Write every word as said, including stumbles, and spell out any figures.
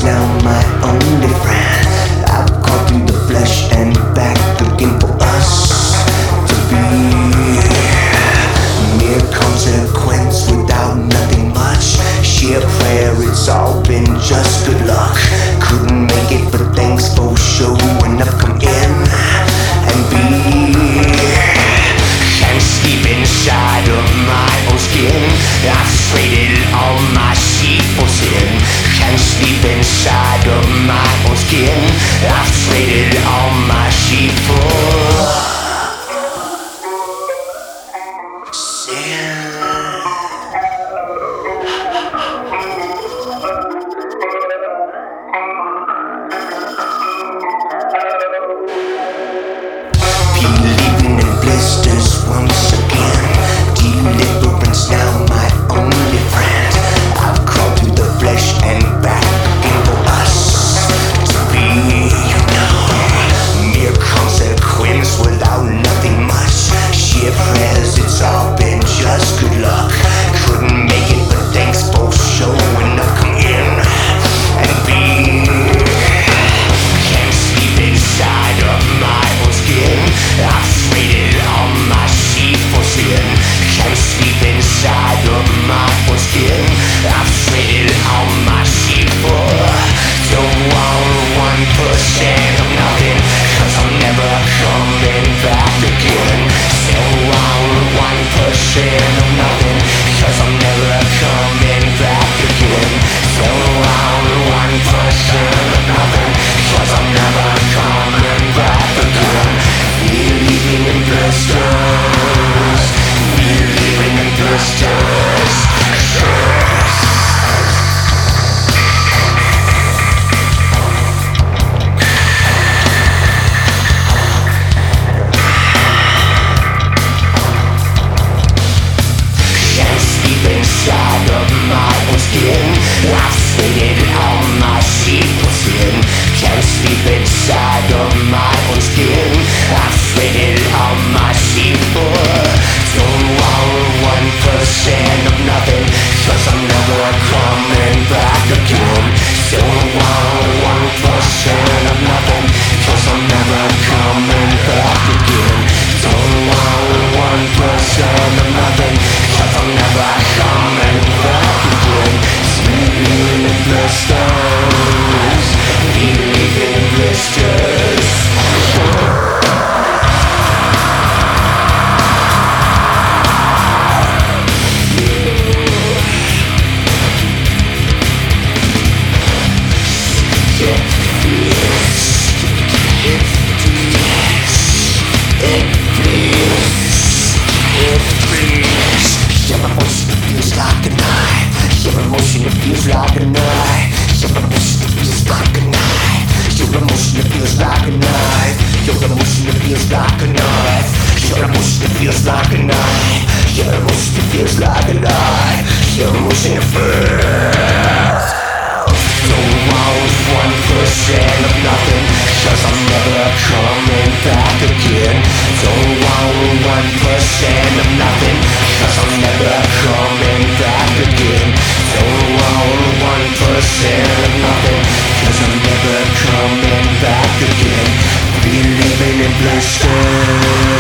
fingerprints now my only friend. I've crawled through the flesh and back looking for us to be mere consequence without nothing much. Sheer prayer, it's all been just good luck. Couldn't make it, but thanks for showing up. Come in and be. Can't sleep inside of my own skin. I've traded all my sheep for sin. Can't sleep inside of my own skin. I've traded all my sheep for sin. Believing in blisters once again. Deliverance now my only friend. I've crawled through the flesh and back looking for us to be, you know, mere consequence without nothing much. Sheer prayers, it's all been just good luck. Couldn't make it, but thanks for showing up. Come in and be. Can't sleep inside of my own skin. I've traded all my sheep for sin. Can't sleep inside of my own skin. I've traded all my sheep for. Don't want one percent of nothing, cause I'm never coming back again. Don't want one percent of nothing, cause I'm never coming back again. Don't want one percent of nothing, cause I'm never coming back again. Believing in blisters, believing in blisters. Can't sleep inside of my own skin. I've traded all my sheep for sin. Can't sleep inside of my own skin. I've traded all my sheep for. Don't want one percent of nothing, cause I'm never coming back again. Don't want one percent of nothing, cause I'm never coming back again. Don't want one percent of nothing, cause I'm never coming back again. Believing in blisters, believing in blisters. Feels like a knife. Your emotion feels like a knife. Your emotion feels like a knife. Your emotion feels like a knife. Your emotion feels like a knife. Your emotion feels like a knife. Your emotion feels. Don't want one percent of nothing, cause I'm never coming back again. Don't want one percent of nothing, cause I'm never coming back again. Don't want one percent of nothing, cause I'm never coming back again. Believing in blisters.